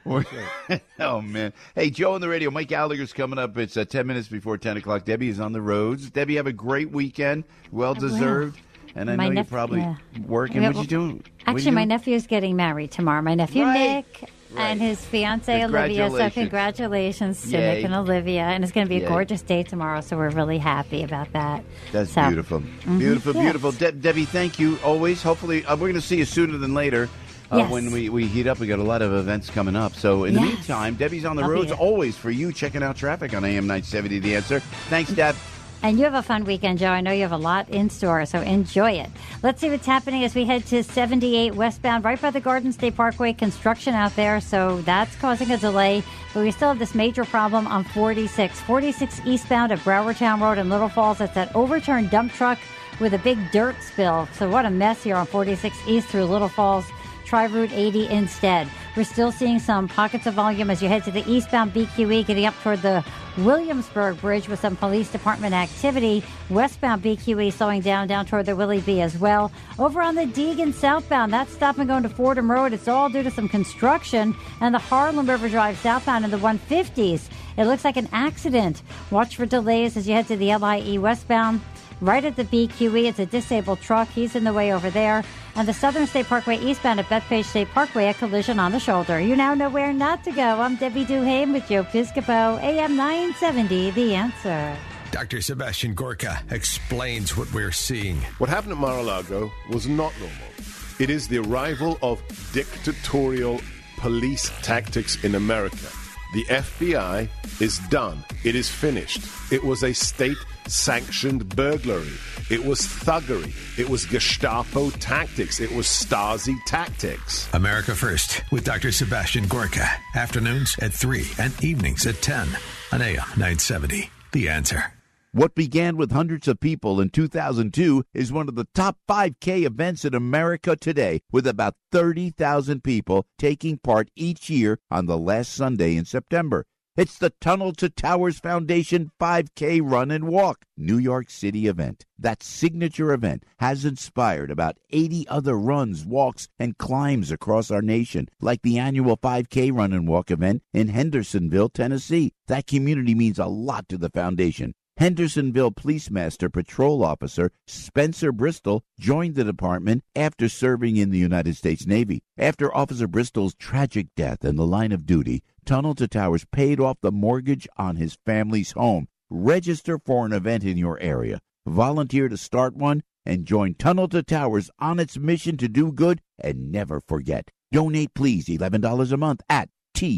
Oh, man. Hey, Joe on the radio. Mike Gallagher's coming up. It's 10 minutes before 10 o'clock. Debbie is on the roads. Debbie, have a great weekend. Well-deserved. And I know you're probably working. What you doing? Actually, my nephew's getting married tomorrow. My nephew, Nick, and his fiancée, Olivia. So congratulations to Nick and Olivia. And it's going to be a gorgeous day tomorrow, so we're really happy about that. That's beautiful. Beautiful. Debbie, thank you always. Hopefully, we're going to see you sooner than later. When we heat up, we got a lot of events coming up. So in the meantime, Debbie's on the roads always for you, checking out traffic on AM 970, The Answer. Thanks, Deb. And you have a fun weekend, Joe. I know you have a lot in store, so enjoy it. Let's see what's happening as we head to 78 westbound, right by the Garden State Parkway. Construction out there, so that's causing a delay. But we still have this major problem on 46. 46 eastbound at Browardtown Road in Little Falls. It's that overturned dump truck with a big dirt spill. So what a mess here on 46 east through Little Falls. Try Route 80 instead. We're still seeing some pockets of volume as you head to the eastbound BQE, getting up toward the Williamsburg Bridge with some police department activity. Westbound BQE slowing down toward the Willie B as well. Over on the Deegan southbound, that's stopping going to Fordham Road. It's all due to some construction. And the Harlem River Drive southbound in the 150s. It looks like an accident. Watch for delays as you head to the LIE westbound. Right at the BQE, it's a disabled truck. He's in the way over there. And the Southern State Parkway eastbound at Bethpage State Parkway, a collision on the shoulder. You now know where not to go. I'm Debbie Duhame with Joe Piscopo, AM 970, The Answer. Dr. Sebastian Gorka explains what we're seeing. What happened at Mar-a-Lago was not normal. It is the arrival of dictatorial police tactics in America. The FBI is done. It is finished. It was a state-sanctioned burglary. It was thuggery. It was Gestapo tactics. It was Stasi tactics. America First with Dr. Sebastian Gorka. Afternoons at 3 and evenings at 10 on AM 970. The Answer. What began with hundreds of people in 2002 is one of the top 5K events in America today, with about 30,000 people taking part each year on the last Sunday in September. It's the Tunnel to Towers Foundation 5K Run and Walk New York City event. That signature event has inspired about 80 other runs, walks, and climbs across our nation, like the annual 5K Run and Walk event in Hendersonville, Tennessee. That community means a lot to the foundation. Hendersonville Police Master Patrol Officer Spencer Bristol joined the department after serving in the United States Navy. After Officer Bristol's tragic death in the line of duty, Tunnel to Towers paid off the mortgage on his family's home. Register for an event in your area, volunteer to start one, and join Tunnel to Towers on its mission to do good and never forget. Donate, please, $11 a month at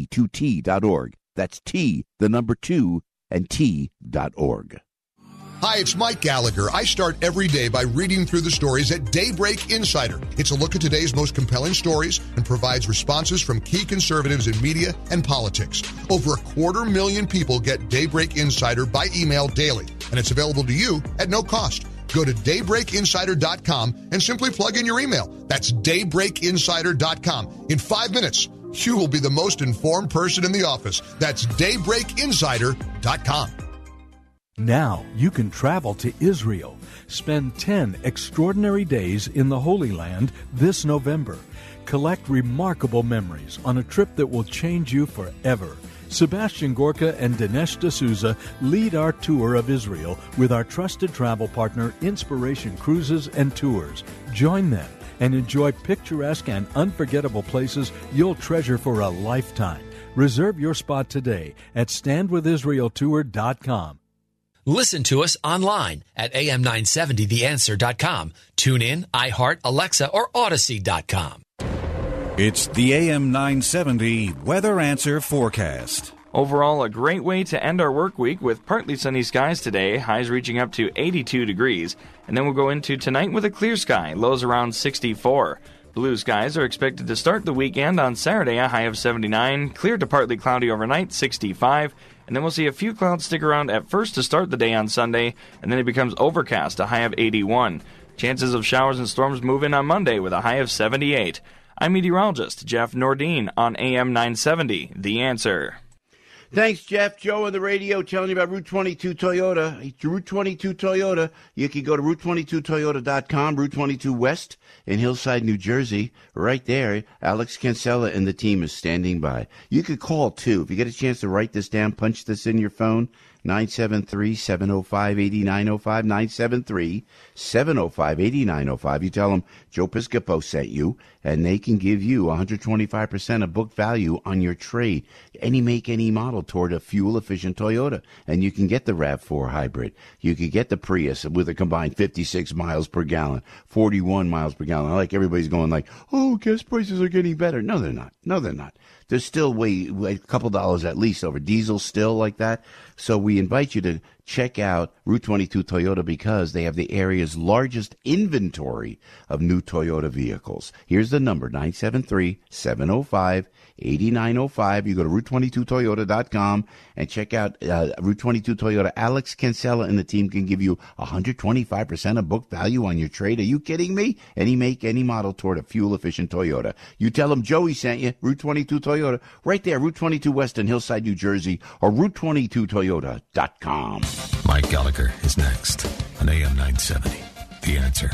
T2T.org. That's T, the number 2, and T.org. Hi, it's Mike Gallagher. I start every day by reading through the stories at Daybreak Insider. It's a look at today's most compelling stories and provides responses from key conservatives in media and politics. Over 250,000 people get Daybreak Insider by email daily, and it's available to you at no cost. Go to daybreakinsider.com and simply plug in your email. That's daybreakinsider.com. In 5 minutes, you will be the most informed person in the office. That's daybreakinsider.com. Now you can travel to Israel. Spend 10 extraordinary days in the Holy Land this November. Collect remarkable memories on a trip that will change you forever. Sebastian Gorka and Dinesh D'Souza lead our tour of Israel with our trusted travel partner, Inspiration Cruises and Tours. Join them and enjoy picturesque and unforgettable places you'll treasure for a lifetime. Reserve your spot today at standwithisraeltour.com. Listen to us online at am970theanswer.com. Tune in, iHeart, Alexa, or Odyssey.com. It's the AM 970 Weather Answer Forecast. Overall, a great way to end our work week with partly sunny skies today, highs reaching up to 82 degrees. And then we'll go into tonight with a clear sky, lows around 64. Blue skies are expected to start the weekend on Saturday, a high of 79, clear to partly cloudy overnight, 65. And then we'll see a few clouds stick around at first to start the day on Sunday, and then it becomes overcast, a high of 81. Chances of showers and storms move in on Monday with a high of 78. I'm meteorologist Jeff Nordine on AM 970, The Answer. Thanks, Jeff. Joe on the radio telling you about Route 22 Toyota. It's Route 22 Toyota. You can go to Route22Toyota.com, Route 22 West in Hillside, New Jersey. Right there, Alex Cancella and the team is standing by. You could call, too. If you get a chance to write this down, punch this in your phone, 973-705-8905, 973-705-8905. You tell them Joe Piscopo sent you, and they can give you 125% of book value on your trade. Any make, any model toward a fuel-efficient Toyota. And you can get the RAV4 hybrid. You can get the Prius with a combined 56 miles per gallon, 41 miles per gallon. I like everybody's going like, oh, gas prices are getting better. No, they're not. No, they're not. There's still a couple dollars at least over diesel still like that. So we invite you to check out Route 22 Toyota because they have the area's largest inventory of new Toyota vehicles. Here's the number, 973-705-8905. You go to Route22Toyota.com and check out Route 22 Toyota. Alex Cancella and the team can give you 125% of book value on your trade. Are you kidding me? Any make, any model toward a fuel-efficient Toyota. You tell them Joey sent you, Route 22 Toyota, right there, Route 22 West in Hillside, New Jersey, or Route22Toyota.com. Mike Gallagher is next on AM 970. The Answer.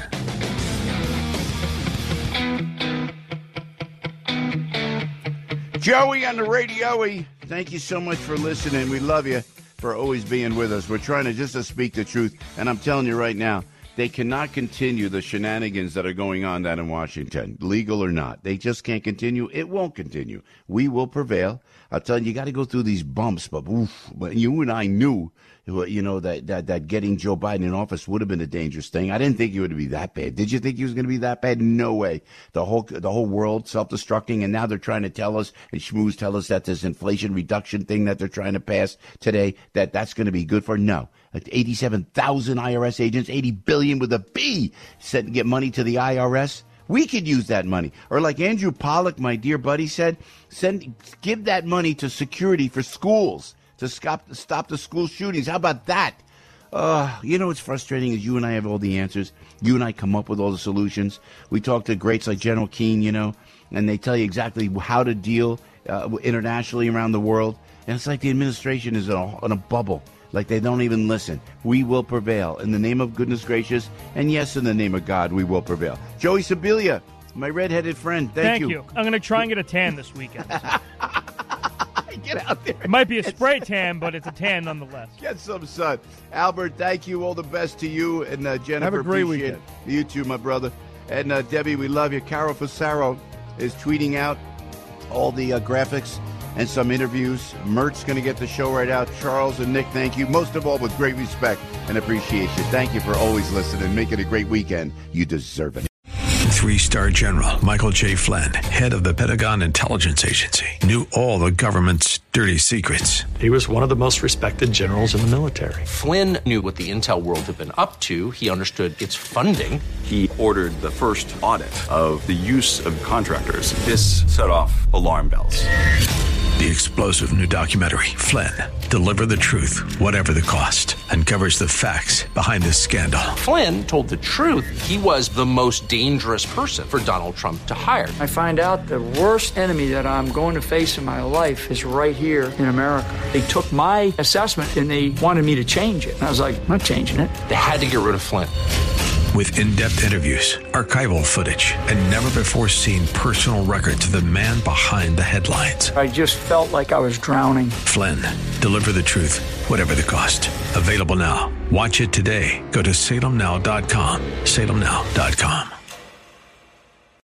Joey on the radio. Thank you so much for listening. We love you for always being with us. We're trying to speak the truth. And I'm telling you right now, they cannot continue the shenanigans that are going on down in Washington, legal or not. They just can't continue. It won't continue. We will prevail. I'll tell you, you got to go through these bumps. But you and I knew, that getting Joe Biden in office would have been a dangerous thing. I didn't think it would be that bad. Did you think he was going to be that bad? No way. The whole world self-destructing, and now they're trying to tell us, and schmooze tell us that this inflation reduction thing that they're trying to pass today, that's going to be good for. No. 87,000 IRS agents, $80 billion with a B, said to get money to the IRS. We could use that money. Or like Andrew Pollack, my dear buddy, said, give that money to security for schools to stop the school shootings. How about that? What's frustrating is you and I have all the answers. You and I come up with all the solutions. We talk to greats like General Keane, and they tell you exactly how to deal internationally around the world. And it's like the administration is on a bubble. Like they don't even listen. We will prevail. In the name of goodness gracious, and yes, in the name of God, we will prevail. Joey Sibilia, my redheaded friend, thank you. I'm going to try and get a tan this weekend. Get out there. It might be a spray tan, but it's a tan nonetheless. Get some sun. Albert, thank you. All the best to you. And Jennifer, have a great weekend. You too, my brother. And Debbie, we love you. Carol Fasaro is tweeting out all the graphics and some interviews. Mert's going to get the show right out. Charles and Nick, thank you. Most of all, with great respect and appreciation. Thank you for always listening. Make it a great weekend. You deserve it. 3-star General Michael J. Flynn, head of the Pentagon Intelligence Agency, knew all the government's dirty secrets. He was one of the most respected generals in the military. Flynn knew what the intel world had been up to. He understood its funding. He ordered the first audit of the use of contractors. This set off alarm bells. The explosive new documentary, Flynn, Deliver the Truth, Whatever the Cost, uncovers the facts behind this scandal. Flynn told the truth. He was the most dangerous person for Donald Trump to hire. I find out the worst enemy that I'm going to face in my life is right here in America. They took my assessment and they wanted me to change it. And I was like, I'm not changing it. They had to get rid of Flynn. With in-depth interviews, archival footage, and never-before-seen personal records of the man behind the headlines. I just felt like I was drowning. Flynn, Deliver the Truth, Whatever the Cost. Available now. Watch it today. Go to salemnow.com. salemnow.com.